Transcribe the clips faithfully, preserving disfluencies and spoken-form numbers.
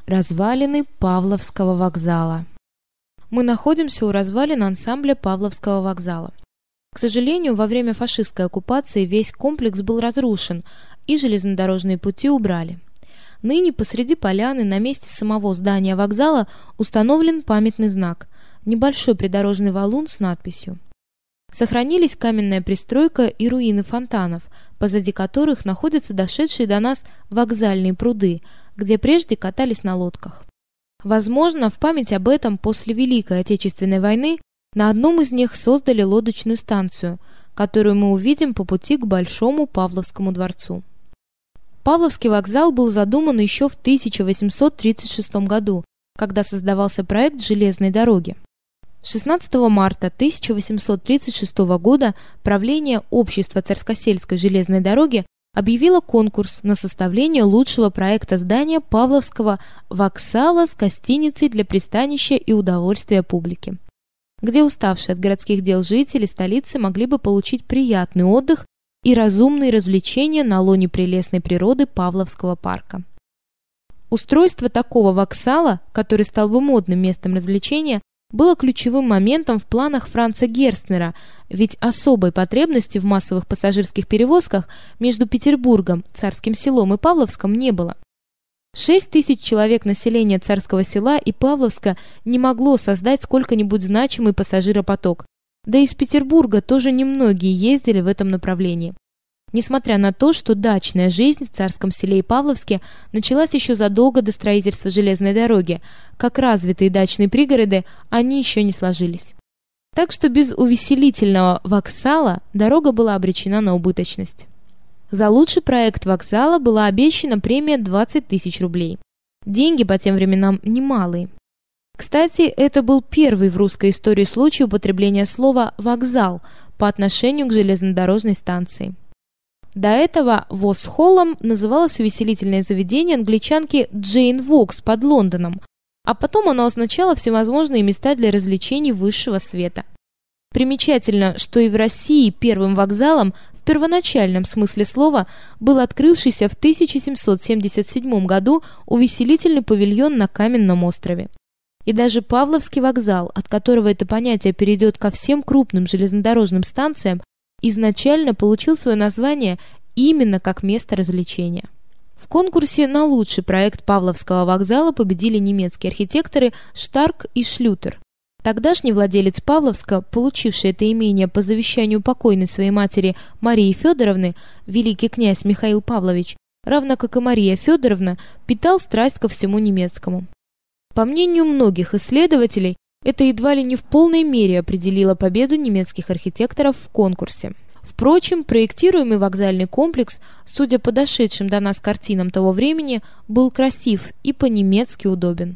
Развалины Павловского вокзала. Мы находимся у развалин ансамбля Павловского вокзала. К сожалению, во время фашистской оккупации весь комплекс был разрушен, и железнодорожные пути убрали. Ныне посреди поляны на месте самого здания вокзала установлен памятный знак – небольшой придорожный валун с надписью. Сохранились каменная пристройка и руины фонтанов, позади которых находятся дошедшие до нас вокзальные пруды, где прежде катались на лодках. Возможно, в память об этом после Великой Отечественной войны на одном из них создали лодочную станцию, которую мы увидим по пути к Большому Павловскому дворцу. Павловский вокзал был задуман еще в тысяча восемьсот тридцать шестом году, когда создавался проект железной дороги. шестнадцатого марта тысяча восемьсот тридцать шестого года правление Общества Царскосельской железной дороги объявило конкурс на составление лучшего проекта здания Павловского вокзала с гостиницей для пристанища и удовольствия публики, где уставшие от городских дел жители столицы могли бы получить приятный отдых и разумные развлечения на лоне прелестной природы Павловского парка. Устройство такого вокзала, который стал бы модным местом развлечения, было ключевым моментом в планах Франца Герстнера, ведь особой потребности в массовых пассажирских перевозках между Петербургом, Царским Селом и Павловском не было. Шесть тысяч человек населения Царского Села и Павловска не могло создать сколько-нибудь значимый пассажиропоток, да и из Петербурга тоже немногие ездили в этом направлении. Несмотря на то, что дачная жизнь в Царском Селе и Павловске началась еще задолго до строительства железной дороги, как развитые дачные пригороды, они еще не сложились. Так что без увеселительного вокзала дорога была обречена на убыточность. За лучший проект вокзала была обещана премия двадцать тысяч рублей. Деньги по тем временам немалые. Кстати, это был первый в русской истории случай употребления слова «вокзал» по отношению к железнодорожной станции. До этого Вос-холлом называлось увеселительное заведение англичанки Джейн Вокс под Лондоном, а потом оно означало всевозможные места для развлечений высшего света. Примечательно, что и в России первым вокзалом в первоначальном смысле слова был открывшийся в тысяча семьсот семьдесят седьмом году увеселительный павильон на Каменном острове. И даже Павловский вокзал, от которого это понятие перейдет ко всем крупным железнодорожным станциям, изначально получил свое название именно как место развлечения. В конкурсе на лучший проект Павловского вокзала победили немецкие архитекторы Штарк и Шлютер. Тогдашний владелец Павловска, получивший это имение по завещанию покойной своей матери Марии Федоровны, великий князь Михаил Павлович, равно как и Мария Федоровна, питал страсть ко всему немецкому. По мнению многих исследователей, это едва ли не в полной мере определило победу немецких архитекторов в конкурсе. Впрочем, проектируемый вокзальный комплекс, судя по дошедшим до нас картинам того времени, был красив и по-немецки удобен.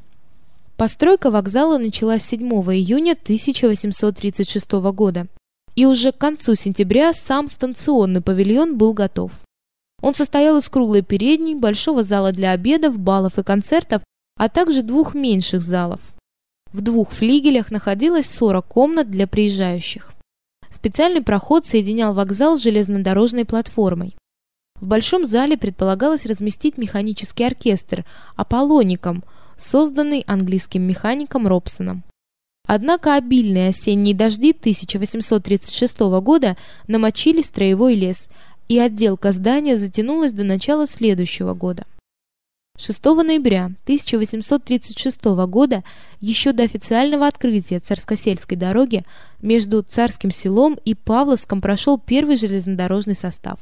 Постройка вокзала началась седьмого июня тысяча восемьсот тридцать шестого года, и уже к концу сентября сам станционный павильон был готов. Он состоял из круглой передней, большого зала для обедов, балов и концертов, а также двух меньших залов. В двух флигелях находилось сорок комнат для приезжающих. Специальный проход соединял вокзал с железнодорожной платформой. В большом зале предполагалось разместить механический оркестр «Аполлоником», созданный английским механиком Робсоном. Однако обильные осенние дожди тысяча восемьсот тридцать шестого года намочили строевой лес, и отделка здания затянулась до начала следующего года. шестого ноября тысяча восемьсот тридцать шестого года, еще до официального открытия Царскосельской дороги, между Царским Селом и Павловском прошел первый железнодорожный состав.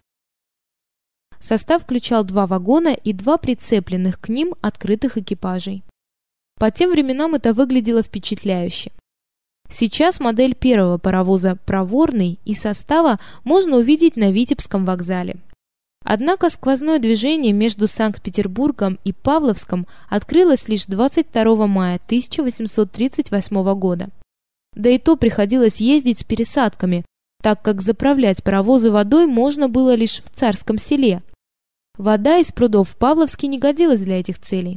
Состав включал два вагона и два прицепленных к ним открытых экипажей. По тем временам это выглядело впечатляюще. Сейчас модель первого паровоза «Проворный» и состава можно увидеть на Витебском вокзале. Однако сквозное движение между Санкт-Петербургом и Павловском открылось лишь двадцать второго мая тысяча восемьсот тридцать восьмого года. Да и то приходилось ездить с пересадками, так как заправлять паровозы водой можно было лишь в Царском Селе. Вода из прудов в Павловске не годилась для этих целей.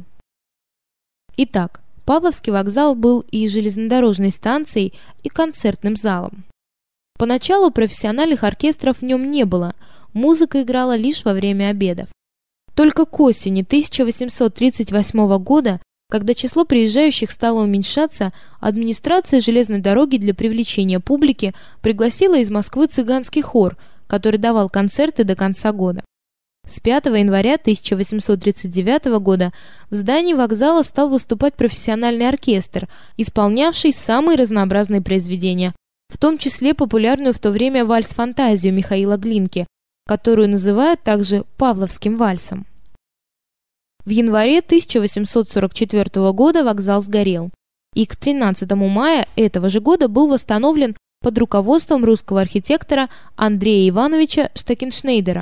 Итак, Павловский вокзал был и железнодорожной станцией, и концертным залом. Поначалу профессиональных оркестров в нем не было, музыка играла лишь во время обедов. Только к осени тысяча восемьсот тридцать восьмого года, когда число приезжающих стало уменьшаться, администрация железной дороги для привлечения публики пригласила из Москвы цыганский хор, который давал концерты до конца года. С пятого января тысяча восемьсот тридцать девятого года в здании вокзала стал выступать профессиональный оркестр, исполнявший самые разнообразные произведения, в том числе популярную в то время вальс-фантазию Михаила Глинки, которую называют также «Павловским вальсом». В январе тысяча восемьсот сорок четвёртого года вокзал сгорел, и к тринадцатому мая этого же года был восстановлен под руководством русского архитектора Андрея Ивановича Штекеншнейдера.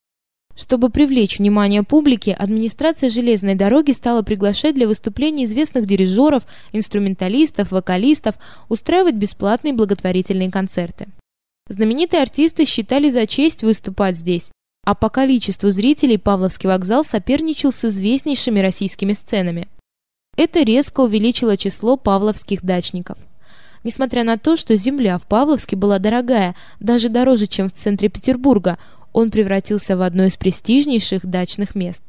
Чтобы привлечь внимание публики, администрация железной дороги стала приглашать для выступлений известных дирижеров, инструменталистов, вокалистов, устраивать бесплатные благотворительные концерты. Знаменитые артисты считали за честь выступать здесь, а по количеству зрителей Павловский вокзал соперничал с известнейшими российскими сценами. Это резко увеличило число павловских дачников. Несмотря на то, что земля в Павловске была дорогая, даже дороже, чем в центре Петербурга, он превратился в одно из престижнейших дачных мест.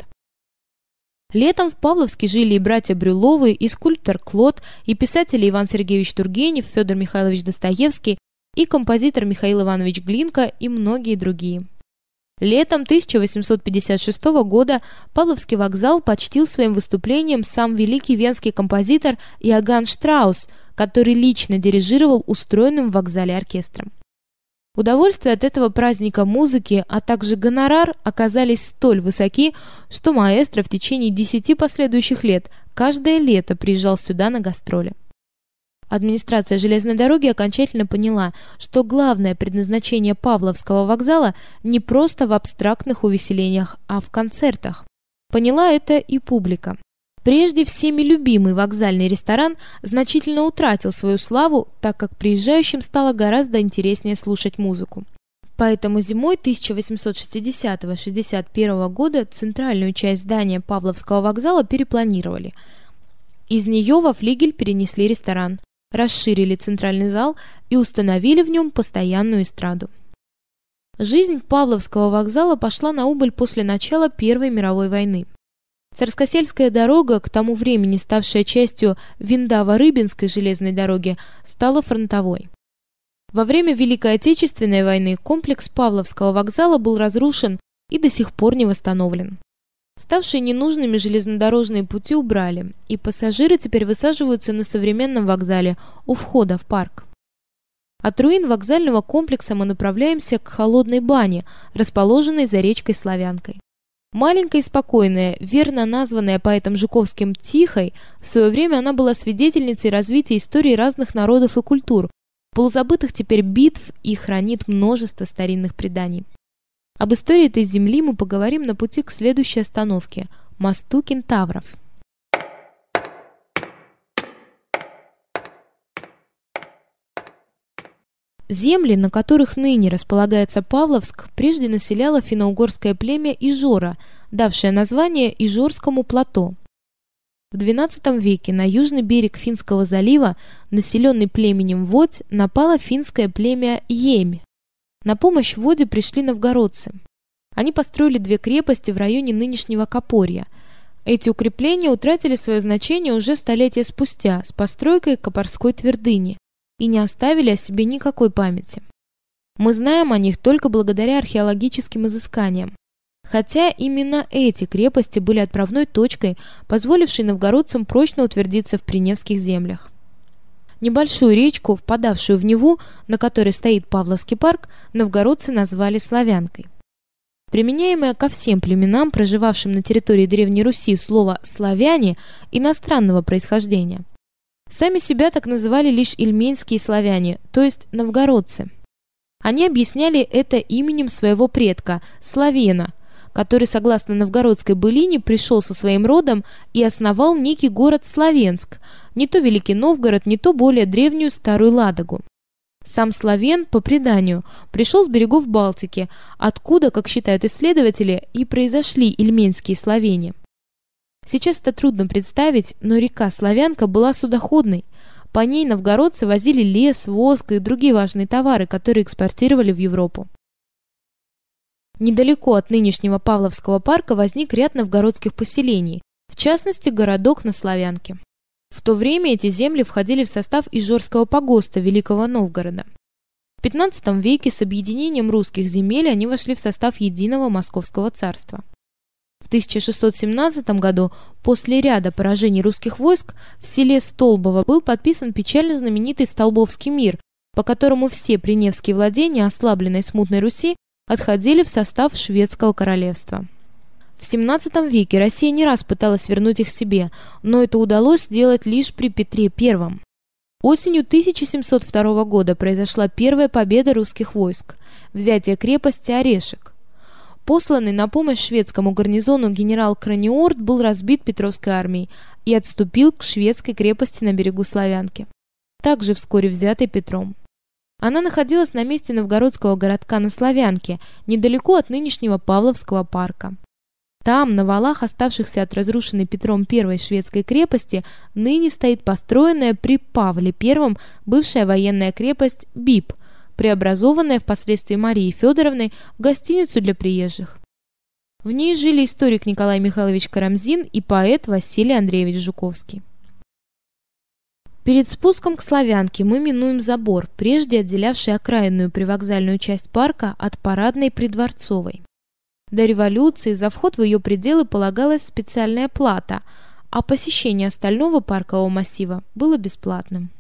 Летом в Павловске жили и братья Брюловы, и скульптор Клод, и писатели Иван Сергеевич Тургенев, Федор Михайлович Достоевский, и композитор Михаил Иванович Глинка, и многие другие. Летом тысяча восемьсот пятьдесят шестого года Павловский вокзал почтил своим выступлением сам великий венский композитор Иоганн Штраус, который лично дирижировал устроенным в вокзале оркестром. Удовольствие от этого праздника музыки, а также гонорар оказались столь высоки, что маэстро в течение десяти последующих лет каждое лето приезжал сюда на гастроли. Администрация железной дороги окончательно поняла, что главное предназначение Павловского вокзала не просто в абстрактных увеселениях, а в концертах. Поняла это и публика. Прежде всеми любимый вокзальный ресторан значительно утратил свою славу, так как приезжающим стало гораздо интереснее слушать музыку. Поэтому зимой тысяча восемьсот шестидесятого — шестьдесят первого года центральную часть здания Павловского вокзала перепланировали. Из нее во флигель перенесли ресторан, расширили центральный зал и установили в нем постоянную эстраду. Жизнь Павловского вокзала пошла на убыль после начала Первой мировой войны. Царскосельская дорога, к тому времени ставшая частью Виндаво-Рыбинской железной дороги, стала фронтовой. Во время Великой Отечественной войны комплекс Павловского вокзала был разрушен и до сих пор не восстановлен. Ставшие ненужными железнодорожные пути убрали, и пассажиры теперь высаживаются на современном вокзале у входа в парк. От руин вокзального комплекса мы направляемся к Холодной бане, расположенной за речкой Славянкой. Маленькая и спокойная, верно названная поэтом Жуковским «Тихой», в свое время она была свидетельницей развития истории разных народов и культур, полузабытых теперь битв, и хранит множество старинных преданий. Об истории этой земли мы поговорим на пути к следующей остановке – мосту Кентавров. Земли, на которых ныне располагается Павловск, прежде населяло финно-угорское племя Ижора, давшее название Ижорскому плато. В двенадцатом веке на южный берег Финского залива, населенный племенем Водь, напало финское племя Йемь. На помощь Воде пришли новгородцы. Они построили две крепости в районе нынешнего Копорья. Эти укрепления утратили свое значение уже столетия спустя с постройкой Копорской твердыни и не оставили о себе никакой памяти. Мы знаем о них только благодаря археологическим изысканиям. Хотя именно эти крепости были отправной точкой, позволившей новгородцам прочно утвердиться в Приневских землях. Небольшую речку, впадавшую в Неву, на которой стоит Павловский парк, новгородцы назвали Славянкой. Применяемое ко всем племенам, проживавшим на территории Древней Руси, слово «славяне» иностранного происхождения. Сами себя так называли лишь ильменские славяне, то есть новгородцы. Они объясняли это именем своего предка – Славена, который, согласно новгородской былине, пришел со своим родом и основал некий город Славенск, не то Великий Новгород, не то более древнюю Старую Ладогу. Сам Славен, по преданию, пришел с берегов Балтики, откуда, как считают исследователи, и произошли ильменские славяне. Сейчас это трудно представить, но река Славянка была судоходной. По ней новгородцы возили лес, воск и другие важные товары, которые экспортировали в Европу. Недалеко от нынешнего Павловского парка возник ряд новгородских поселений, в частности, городок на Славянке. В то время эти земли входили в состав Ижорского погоста Великого Новгорода. В пятнадцатом веке с объединением русских земель они вошли в состав единого Московского царства. В тысяча шестьсот семнадцатом году, после ряда поражений русских войск, в селе Столбово был подписан печально знаменитый Столбовский мир, по которому все приневские владения ослабленной смутной Руси отходили в состав Шведского королевства. В семнадцатом веке Россия не раз пыталась вернуть их себе, но это удалось сделать лишь при Петре Первом. Осенью тысяча семьсот второго года произошла первая победа русских войск – взятие крепости Орешек. Посланный на помощь шведскому гарнизону генерал Краниорд был разбит Петровской армией и отступил к шведской крепости на берегу Славянки, также вскоре взятой Петром. Она находилась на месте новгородского городка на Славянке, недалеко от нынешнего Павловского парка. Там, на валах, оставшихся от разрушенной Петром Первой шведской крепости, ныне стоит построенная при Павле Первом бывшая военная крепость Бип, преобразованная впоследствии Марией Федоровной в гостиницу для приезжих. В ней жили историк Николай Михайлович Карамзин и поэт Василий Андреевич Жуковский. Перед спуском к Славянке мы минуем забор, прежде отделявший окраинную привокзальную часть парка от парадной придворцовой. До революции за вход в ее пределы полагалась специальная плата, а посещение остального паркового массива было бесплатным.